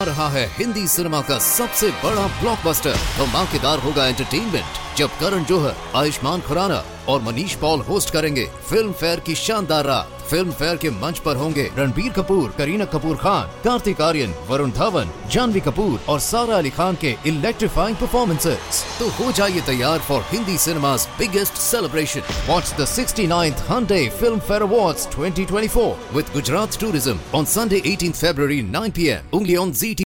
रहा है हिंदी सिनेमा का सबसे बड़ा ब्लॉकबस्टर। धमाकेदार होगा एंटरटेनमेंट जब करण जौहर, आयुष्मान खुराना और मनीष पॉल होस्ट करेंगे फिल्म फेयर की शानदार रात। फिल्म फेयर के मंच पर होंगे रणबीर कपूर, करीना कपूर खान, कार्तिक आर्यन, वरुण धवन, जानवी कपूर और सारा अली खान के इलेक्ट्रीफाइंग परफॉर्मेंसेस। तो हो जाइए तैयार for Hindi cinema's biggest celebration. Watch the 69th Hyundai Film Fair Awards 2024 with Gujarat Tourism on Sunday 18th February 9 p.m. only on ZT.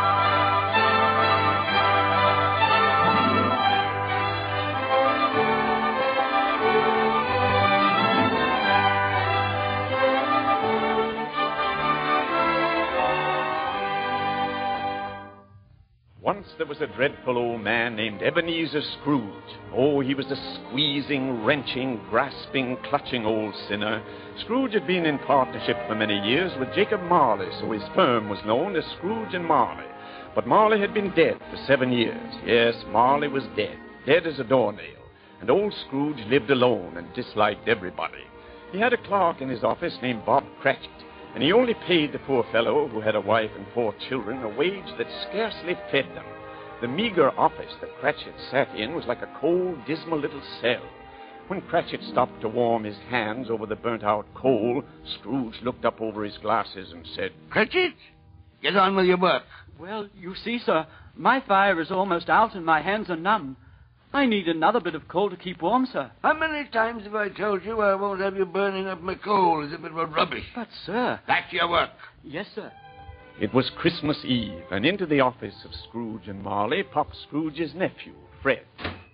Once there was a dreadful old man named Ebenezer Scrooge. Oh, he was a squeezing, wrenching, grasping, clutching old sinner. Scrooge had been in partnership for many years with Jacob Marley, so his firm was known as Scrooge and Marley. But Marley had been dead for 7 years. Yes, Marley was dead as a doornail. And old Scrooge lived alone and disliked everybody. He had a clerk in his office named Bob Cratchit. And he only paid the poor fellow, who had a wife and 4 children, a wage that scarcely fed them. The meager office that Cratchit sat in was like a cold, dismal little cell. When Cratchit stopped to warm his hands over the burnt-out coal, Scrooge looked up over his glasses and said, "Cratchit, get on with your work." Well, you see, sir, my fire is almost out and my hands are numb. I need another bit of coal to keep warm, sir. How many times have I told you I won't have you burning up my coal as if it were rubbish? But, sir... Back to your work. Yes, sir. It was Christmas Eve, and into the office of Scrooge and Marley popped Scrooge's nephew, Fred.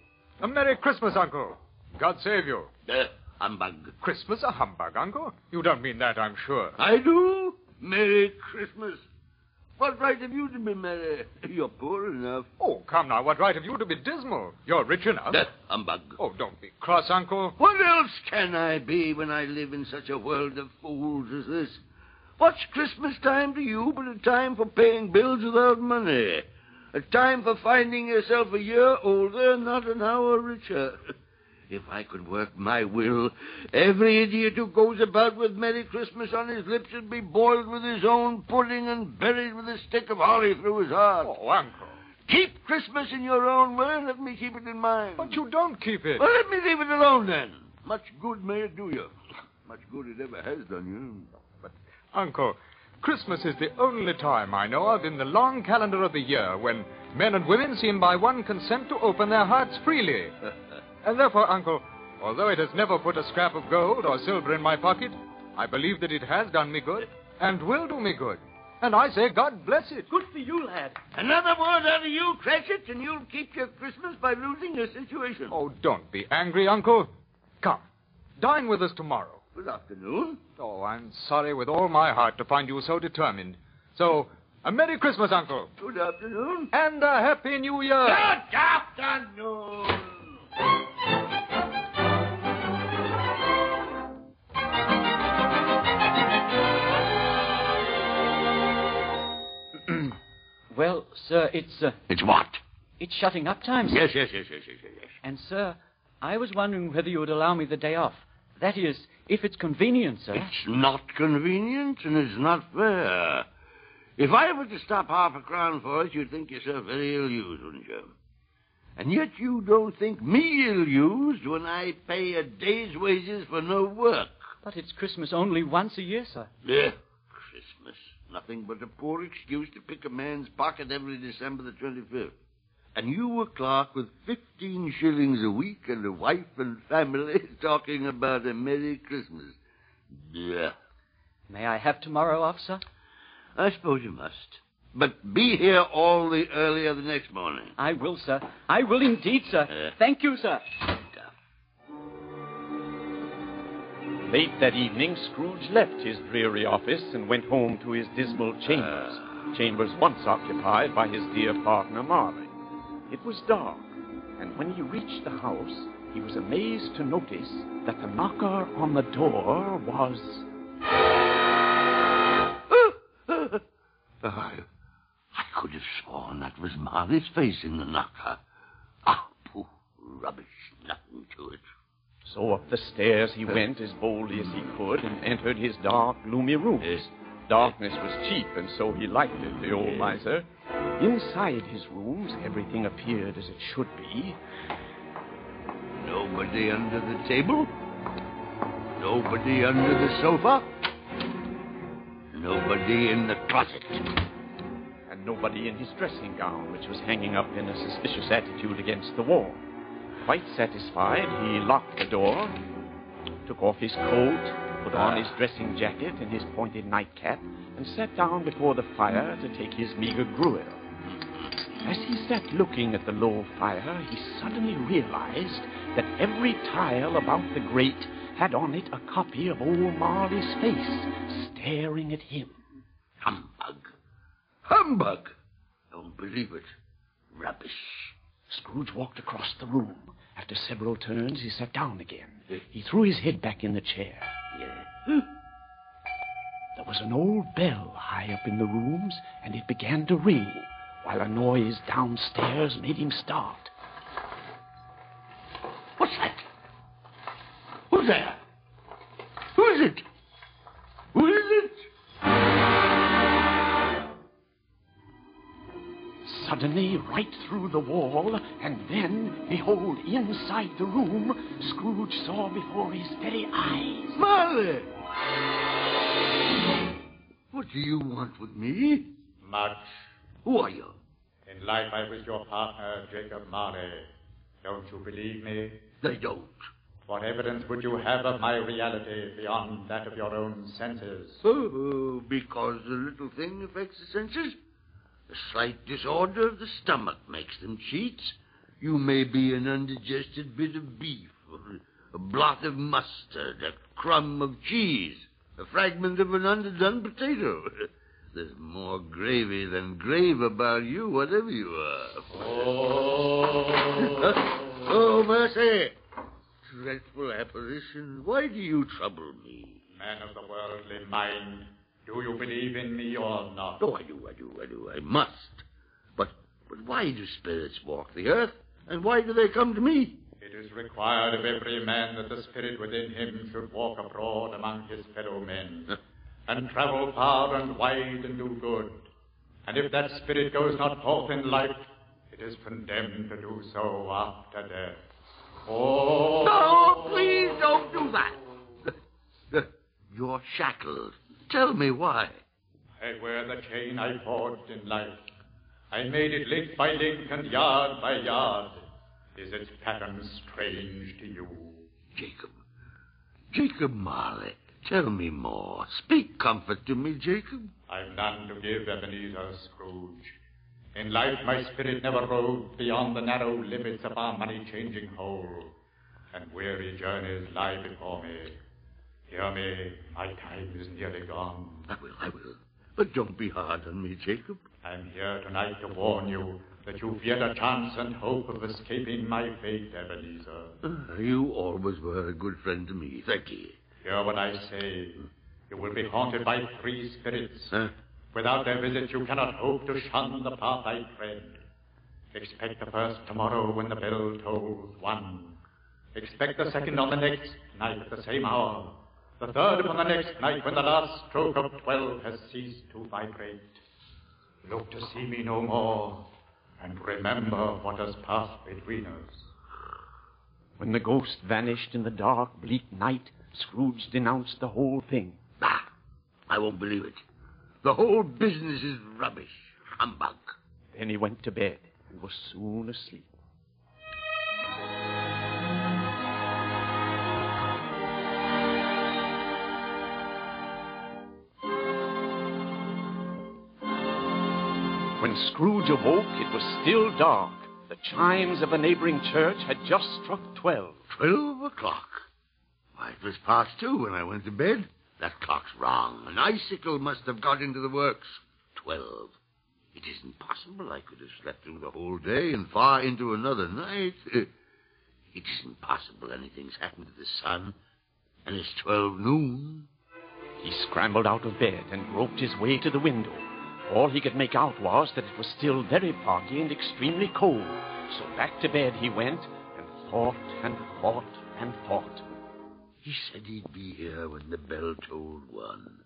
A Merry Christmas, Uncle. God save you. Humbug. Christmas a humbug, Uncle? You don't mean that, I'm sure. I do. Merry Christmas. What right have you to be merry? You're poor enough. Oh, come now, what right have you to be dismal? You're rich enough. Humbug. Oh, don't be cross, Uncle. What else can I be when I live in such a world of fools as this? What's Christmas time to you but a time for paying bills without money? A time for finding yourself a year older, not an hour richer. If I could work my will, every idiot who goes about with Merry Christmas on his lips would be boiled with his own pudding and buried with a stick of holly through his heart. Oh, Uncle. Keep Christmas in your own way and let me keep it in mine. But you don't keep it. Well, let me leave it alone, then. Much good may it do you. Much good it ever has done you. But, Uncle, Christmas is the only time I know of in the long calendar of the year when men and women seem by one consent to open their hearts freely. And therefore, Uncle, although it has never put a scrap of gold or silver in my pocket, I believe that it has done me good and will do me good. And I say, God bless it. Good for you, lad. Another word out of you, Cratchit, and you'll keep your Christmas by losing your situation. Oh, don't be angry, Uncle. Come, dine with us tomorrow. Good afternoon. Oh, I'm sorry with all my heart to find you so determined. So, a Merry Christmas, Uncle. Good afternoon. And a Happy New Year. Good afternoon. Well, sir, it's... It's what? It's shutting up time, sir. Yes. And, sir, I was wondering whether you would allow me the day off. That is, if it's convenient, sir. It's not convenient, and it's not fair. If I were to stop half a crown for it, you'd think yourself very ill-used, wouldn't you? And yet you don't think me ill-used when I pay a day's wages for no work. But it's Christmas only once a year, sir. Christmas. Nothing but a poor excuse to pick a man's pocket every December the 25th. And you a clerk with 15 shillings a week and a wife and family talking about a Merry Christmas. Blech. May I have tomorrow off, sir? I suppose you must. But be here all the earlier the next morning. I will, sir. I will indeed, sir. Thank you, sir. Late that evening, Scrooge left his dreary office and went home to his dismal chambers once occupied by his dear partner, Marley. It was dark, and when he reached the house, he was amazed to notice that the knocker on the door was... I could have sworn that was Marley's face in the knocker. Pooh, rubbish, nothing to it. So up the stairs he went as boldly as he could and entered his dark, gloomy rooms. Darkness was cheap, and so he liked it, the old miser. Inside his rooms, everything appeared as it should be. Nobody under the table. Nobody under the sofa. Nobody in the closet. And nobody in his dressing gown, which was hanging up in a suspicious attitude against the wall. Quite satisfied, he locked the door, took off his coat, put on his dressing jacket and his pointed nightcap, and sat down before the fire to take his meager gruel. As he sat looking at the low fire, he suddenly realized that every tile about the grate had on it a copy of old Marley's face, staring at him. Humbug. Humbug! Don't believe it. Rubbish. Scrooge walked across the room. After several turns, he sat down again. He threw his head back in the chair. There was an old bell high up in the rooms, and it began to ring, while a noise downstairs made him start. What's that? Who's there? Who is it? Who is it? Suddenly, right through the wall, and then, behold, inside the room, Scrooge saw before his very eyes. Marley! What do you want with me? Much. Who are you? In life I was your partner, Jacob Marley. Don't you believe me? They don't. What evidence would you have of my reality beyond that of your own senses? Oh, because the little thing affects the senses? A slight disorder of the stomach makes them cheats. You may be an undigested bit of beef, or a blot of mustard, a crumb of cheese, a fragment of an underdone potato. There's more gravy than grave about you, whatever you are. Oh, mercy! Dreadful apparition, why do you trouble me? Man of the worldly mind, do you believe in me or not? Oh, I do. I must. But why do spirits walk the earth? And why do they come to me? It is required of every man that the spirit within him should walk abroad among his fellow men, and travel far and wide and do good. And if that spirit goes not forth in life, it is condemned to do so after death. Oh! No, please don't do that. You're shackled. Tell me why. I wear the chain I forged in life. I made it link by link and yard by yard. Is its pattern strange to you? Jacob Marley, tell me more. Speak comfort to me, Jacob. I've none to give, Ebenezer Scrooge. In life my spirit never roved beyond the narrow limits of our money-changing hole, and weary journeys lie before me. Hear me, my time is nearly gone. I will. But don't be hard on me, Jacob. I'm here tonight to warn you that you've yet a chance and hope of escaping my fate, Ebenezer. You always were a good friend to me. Thank you. Hear what I say. You will be haunted by 3 spirits. Without their visit, you cannot hope to shun the path I tread. Expect the first tomorrow when the bell tolls 1. Expect the second on the next night at the same hour. The third upon the next night when the last stroke of 12 has ceased to vibrate. Look to see me no more, and remember what has passed between us. When the ghost vanished in the dark, bleak night, Scrooge denounced the whole thing. I won't believe it. The whole business is rubbish. Humbug. Then he went to bed and was soon asleep. When Scrooge awoke, it was still dark. The chimes of a neighboring church had just struck 12. 12 o'clock. Why, it was past 2 when I went to bed. That clock's wrong. An icicle must have got into the works. 12. It isn't possible I could have slept through the whole day and far into another night. It isn't possible anything's happened to the sun, and it's 12 noon. He scrambled out of bed and groped his way to the window. All he could make out was that it was still very foggy and extremely cold. So back to bed he went and thought and thought and thought. He said he'd be here when the bell tolled 1.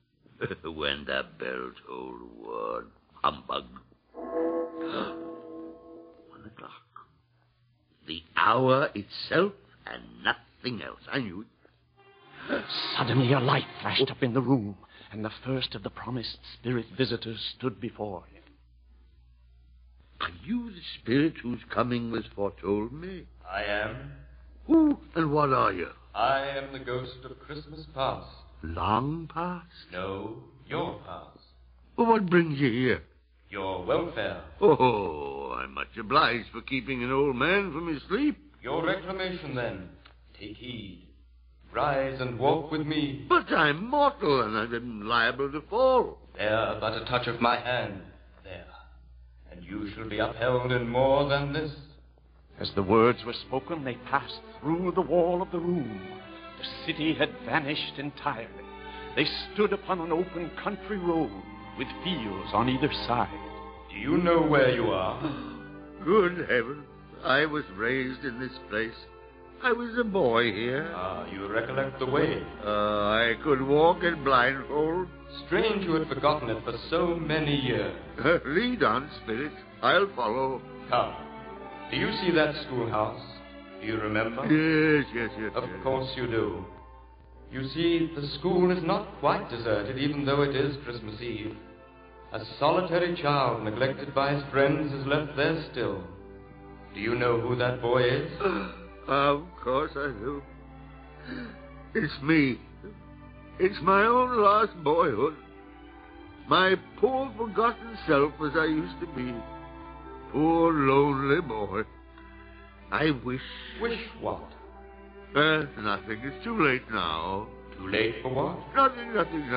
When the bell tolled, what humbug. 1 o'clock. The hour itself and nothing else. I knew it. Suddenly a light flashed up in the room, and the first of the promised spirit visitors stood before him. Are you the spirit whose coming was foretold me? I am. Who and what are you? I am the ghost of Christmas past. Long past? No, your past. Well, what brings you here? Your welfare. Oh, I'm much obliged for keeping an old man from his sleep. Your reclamation, then. Take heed. Rise and walk with me. But I'm mortal, and I'm liable to fall. There, but a touch of my hand. There. And you shall be upheld in more than this. As the words were spoken, they passed through the wall of the room. The city had vanished entirely. They stood upon an open country road with fields on either side. Do you know where you are? Good heavens. I was raised in this place. I was a boy here. Ah, you recollect the way. I could walk in blindfold. Strange you had forgotten it for so many years. Lead on, spirit. I'll follow. Come. Do you see that schoolhouse? Do you remember? Yes. Of course you do. You see, the school is not quite deserted, even though it is Christmas Eve. A solitary child, neglected by his friends, is left there still. Do you know who that boy is? Of course I do. It's me. It's my own lost boyhood. My poor forgotten self as I used to be. Poor lonely boy. I wish... Wish what? Nothing. It's too late now. Too late for what? Nothing.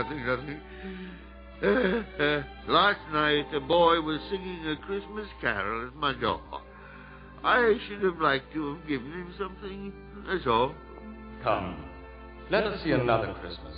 Last night a boy was singing a Christmas carol at my door. I should have liked to have given him something. That's all. Come. Let us see another Christmas.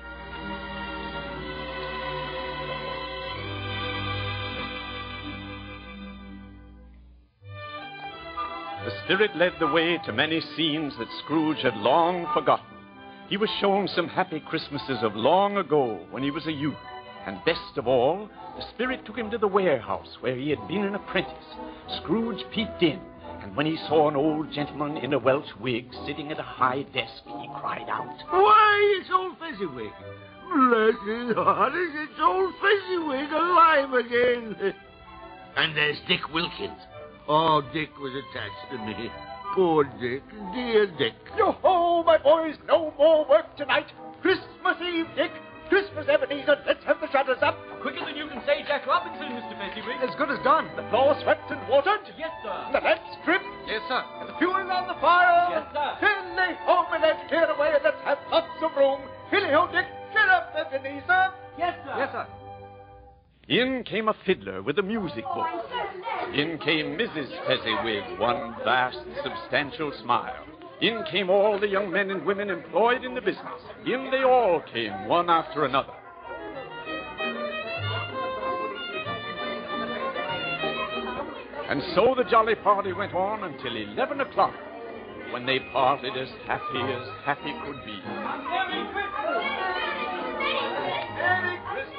The spirit led the way to many scenes that Scrooge had long forgotten. He was shown some happy Christmases of long ago when he was a youth. And best of all, the spirit took him to the warehouse where he had been an apprentice. Scrooge peeped in, and when he saw an old gentleman in a Welsh wig sitting at a high desk, he cried out, "Why, it's old Fezziwig! Bless his heart, it's old Fezziwig alive again!" And there's Dick Wilkins. Oh, Dick was attached to me. Poor Dick, dear Dick. Yo-ho, my boys, no more work tonight. Christmas Eve, Dick. Christmas, Ebenezer, let's have the shutters up. Quicker than you can say Jack Robinson, Mr. Fezziwig. As good as done. The floor swept and watered. Yes, sir. The lamps trimmed. Yes, sir. And the fuel on the fire. Yes, sir. Hilly ho, and let's clear away and let's have lots of room. Hilly ho, Dick. Get up, Ebenezer. Yes, sir. Yes, sir. In came a fiddler with a music book. In came Mrs. Fezziwig, one vast, substantial smile. In came all the young men and women employed in the business. In they all came, one after another. And so the jolly party went on until 11 o'clock, when they parted as happy could be. Merry Christmas. Merry Christmas.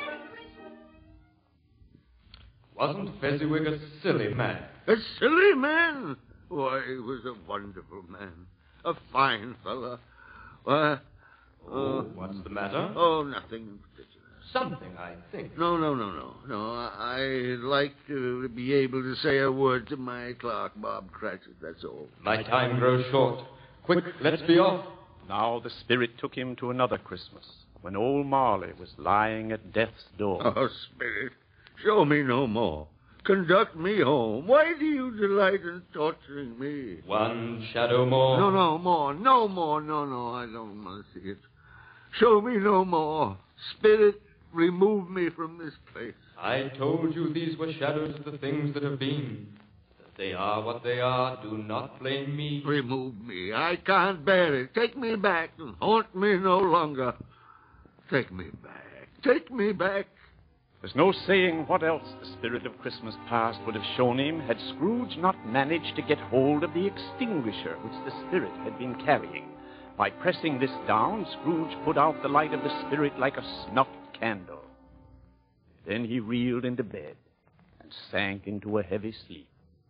Wasn't Fezziwig a silly man? A silly man? Why, he was a wonderful man. A fine fellow. What's the matter? Oh, nothing in particular. Something, I think. No. I'd like to be able to say a word to my clerk, Bob Cratchit, that's all. My time grows short. Quick, let's be off. Now the spirit took him to another Christmas, when old Marley was lying at death's door. Oh, spirit, show me no more. Conduct me home. Why do you delight in torturing me? One shadow more. No more. I don't want to see it. Show me no more. Spirit, remove me from this place. I told you these were shadows of the things that have been. That they are what they are. Do not blame me. Remove me. I can't bear it. Take me back and haunt me no longer. Take me back. There's no saying what else the spirit of Christmas past would have shown him had Scrooge not managed to get hold of the extinguisher which the spirit had been carrying. By pressing this down, Scrooge put out the light of the spirit like a snuffed candle. Then he reeled into bed and sank into a heavy sleep.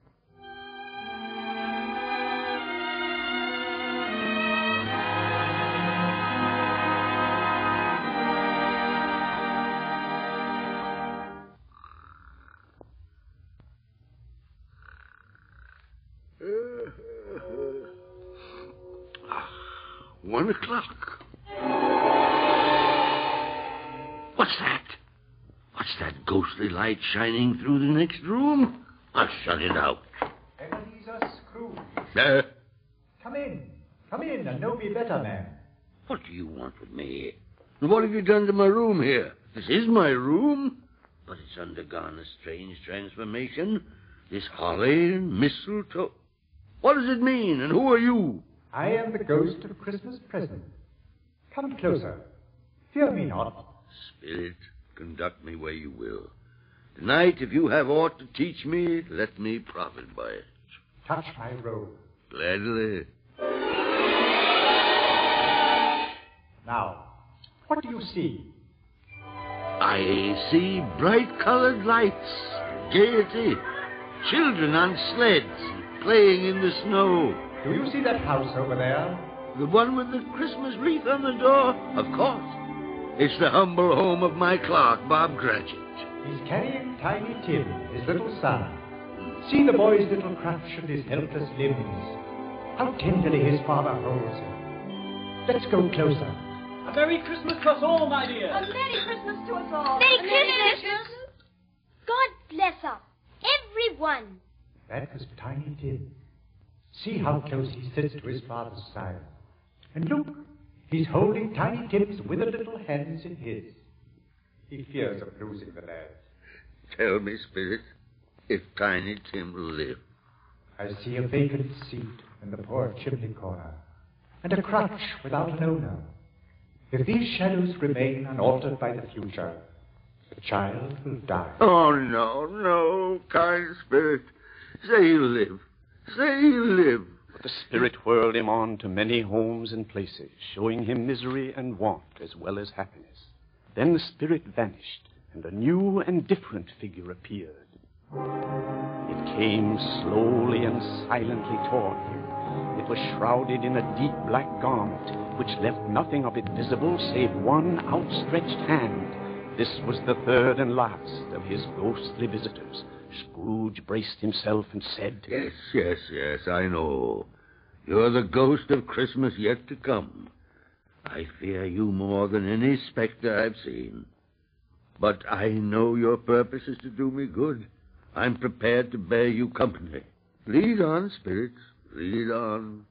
One o'clock. What's that? What's that ghostly light shining through the next room? I'll shut it out. Ebenezer Scrooge. Come in, and know me better, man. What do you want with me? What have you done to my room here? This is my room, but it's undergone a strange transformation. This holly and mistletoe. What does it mean, and who are you? I am the ghost of Christmas present. Come closer. Fear me not. Spirit, conduct me where you will. Tonight, if you have aught to teach me, let me profit by it. Touch my robe. Gladly. Now, what do you see? I see bright-colored lights, gaiety, children on sleds, playing in the snow. Do you see that house over there? The one with the Christmas wreath on the door? Of course. It's the humble home of my clerk, Bob Cratchit. He's carrying Tiny Tim, his little son. See the boy's little crutch and his helpless limbs. How tenderly his father holds him. Let's go closer. A Merry Christmas to us all, my dear. A Merry Christmas to us all. Merry Christmas. God bless us, everyone. That was Tiny Tim. See how close he sits to his father's side. And look, he's holding Tiny Tim's withered little hands in his. He fears of losing the lad. Tell me, Spirit, if Tiny Tim will live. I see a vacant seat in the poor chimney corner, and a crutch without an owner. If these shadows remain unaltered by the future, the child will die. Oh, no, kind Spirit. Say he'll live. Say he'll live. But the Spirit whirled him on to many homes and places, showing him misery and want as well as happiness. Then the Spirit vanished, and a new and different figure appeared. It came slowly and silently toward him. It was shrouded in a deep black garment, which left nothing of it visible save one outstretched hand. This was the third and last of his ghostly visitors. Scrooge braced himself and said, Yes, I know. You're the ghost of Christmas yet to come. I fear you more than any specter I've seen. But I know your purpose is to do me good. I'm prepared to bear you company. Lead on, spirits. Lead on.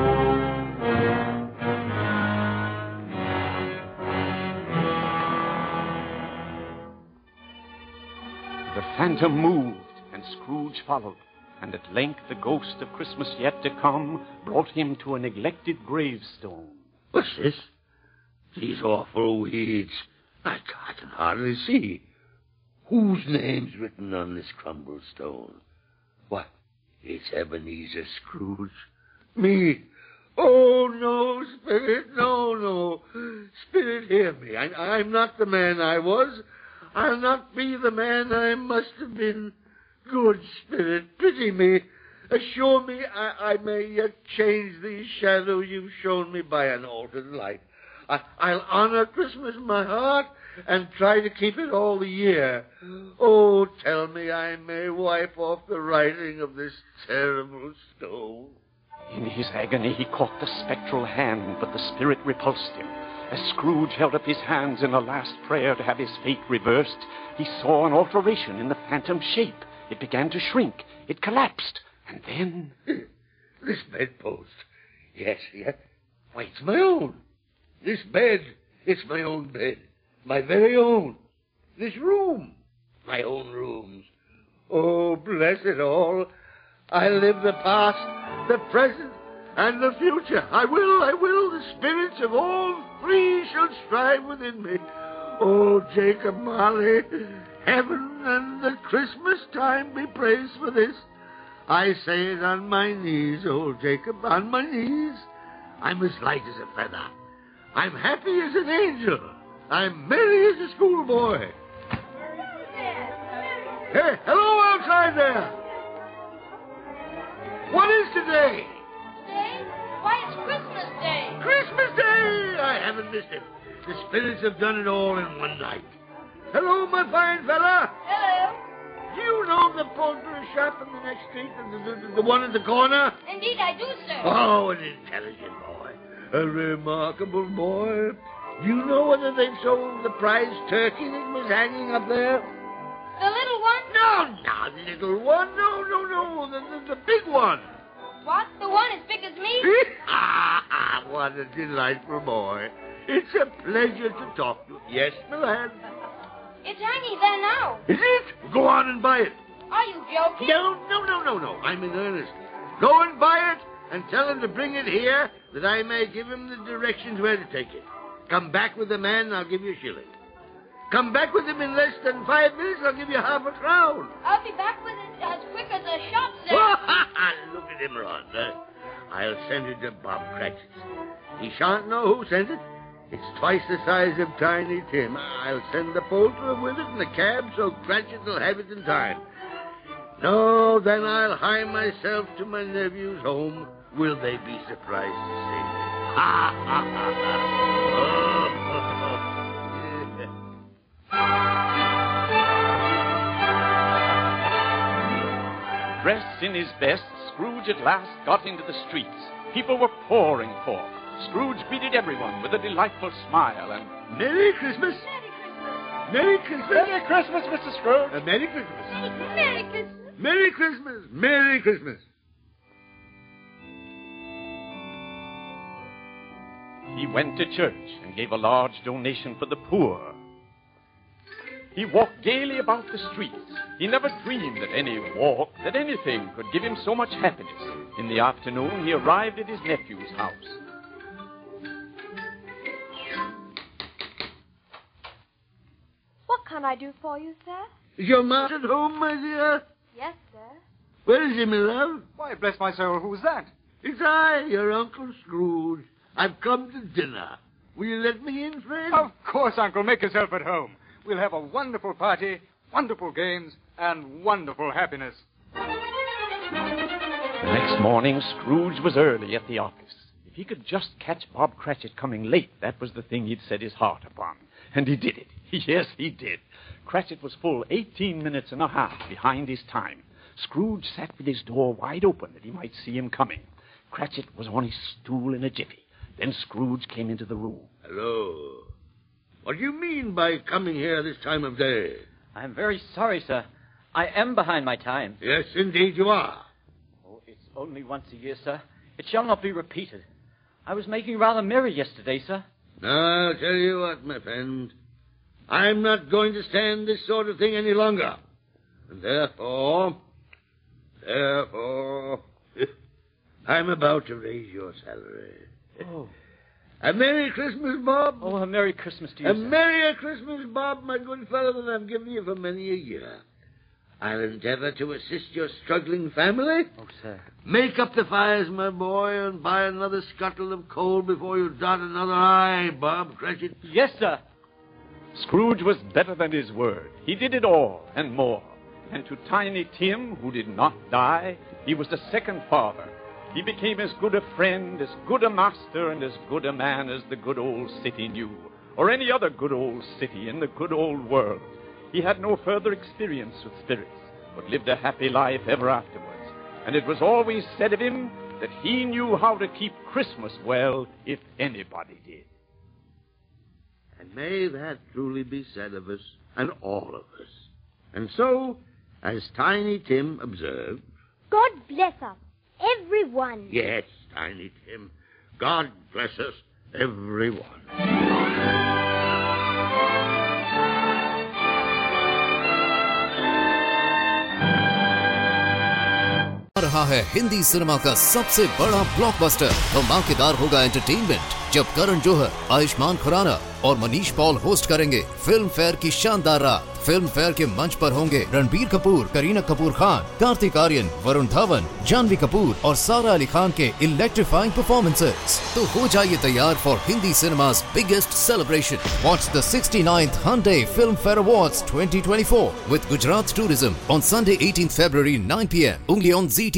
The phantom moved, and Scrooge followed, and at length the ghost of Christmas yet to come brought him to a neglected gravestone. What's this? These awful weeds. I can hardly see. Whose name's written on this crumbled stone? What? It's Ebenezer Scrooge. Me. Oh, no, Spirit, no. Spirit, hear me. I'm not the man I was. I'll not be the man I must have been. Good Spirit, pity me. Assure me I may yet change these shadows you've shown me by an altered light. I'll honor Christmas in my heart and try to keep it all the year. Oh, tell me I may wipe off the writing of this terrible stone. In his agony, he caught the spectral hand, but the Spirit repulsed him. As Scrooge held up his hands in a last prayer to have his fate reversed, he saw an alteration in the phantom's shape. It began to shrink. It collapsed. And then... This bedpost. Yes. Why, it's my own. This bed, it's my own bed. My very own. This room, my own rooms. Oh, bless it all. I live the past, the present, and the future. I will. The spirits of all three shall strive within me. Oh, Jacob Marley, heaven and the Christmas time be praised for this. I say it on my knees, old Jacob, on my knees. I'm as light as a feather. I'm happy as an angel. I'm merry as a schoolboy. Hey, hello outside there. What is today? Today? Why, it's Christmas Day. Christmas Day! I haven't missed it. The spirits have done it all in one night. Hello, my fine fella. Hello. Do you know the poultry shop in the next street, the one in the corner? Indeed, I do, sir. Oh, an intelligent boy. A remarkable boy. Do you know whether they've sold the prize turkey that was hanging up there? The little one? No, not the little one. No. The big one. What? The one as big as me? What a delightful boy. It's a pleasure to talk to you. Yes, my lad. It's hanging there now. Is it? Go on and buy it. Are you joking? No. I'm in earnest. Go and buy it and tell him to bring it here that I may give him the directions where to take it. Come back with the man and I'll give you a shilling. Come back with him in less than 5 minutes, I'll give you half a crown. I'll be back with it as quick as a shot, sir. Look at him run. I'll send it to Bob Cratchit. He shan't know who sent it. It's twice the size of Tiny Tim. I'll send the poultry with it in the cab so Cratchit will have it in time. No, then I'll hie myself to my nephew's home. Will they be surprised to see me? Dressed in his best, Scrooge at last got into the streets. People were pouring forth. Scrooge greeted everyone with a delightful smile and... Merry Christmas! Merry Christmas! Merry Christmas, Mr. Scrooge! Merry Christmas! Merry Christmas! Merry Christmas! Merry Christmas! He went to church and gave a large donation for the poor. He walked gaily about the streets. He never dreamed that any walk, that anything could give him so much happiness. In the afternoon, he arrived at his nephew's house. What can I do for you, sir? Is your man at home, my dear? Yes, sir. Where is he, my love? Why, bless my soul, who's that? It's I, your Uncle Scrooge. I've come to dinner. Will you let me in, friend? Of course, Uncle. Make yourself at home. We'll have a wonderful party, wonderful games, and wonderful happiness. The next morning, Scrooge was early at the office. If he could just catch Bob Cratchit coming late, that was the thing he'd set his heart upon. And he did it. Yes, he did. Cratchit was full 18 minutes and a half behind his time. Scrooge sat with his door wide open that he might see him coming. Cratchit was on his stool in a jiffy. Then Scrooge came into the room. Hello. What do you mean by coming here this time of day? I'm very sorry, sir. I am behind my time. Yes, indeed you are. Oh, it's only once a year, sir. It shall not be repeated. I was making rather merry yesterday, sir. Now, I'll tell you what, my friend. I'm not going to stand this sort of thing any longer. And therefore, I'm about to raise your salary. Oh. A Merry Christmas, Bob. Oh, a Merry Christmas to you, A sir. Merrier Christmas, Bob, my good fellow, than I've given you for many a year. I'll endeavor to assist your struggling family. Oh, sir. Make up the fires, my boy, and buy another scuttle of coal before you dot another I, Bob Cratchit. Yes, sir. Scrooge was better than his word. He did it all and more. And to Tiny Tim, who did not die, he was the second father. He became as good a friend, as good a master, and as good a man as the good old city knew, or any other good old city in the good old world. He had no further experience with spirits, but lived a happy life ever afterwards. And it was always said of him that he knew how to keep Christmas well, if anybody did. And may that truly be said of us, and all of us. And so, as Tiny Tim observed... God bless us, everyone. Yes, Tiny Tim. God bless us, everyone. रहा है Hindi cinema का सबसे बड़ा blockbuster. धमाकेदार होगा entertainment जब करण जौहर, आयुष्मान खुराना और Manish Paul host करेंगे फिल्म फेयर की शानदार रात। फिल्म फेयर के मंच पर होंगे रणबीर कपूर, करीना कपूर खान, कार्तिक आर्यन, वरुण धवन, जानवी कपूर और सारा अली खान के इलेक्ट्रीफाइंग परफॉर्मेंसेस। तो हो जाइए तैयार for Hindi cinema's biggest celebration. Watch the 69th Hyundai Film Fair Awards 2024 with Gujarat Tourism on Sunday 18th February 9 p.m. only on ZT.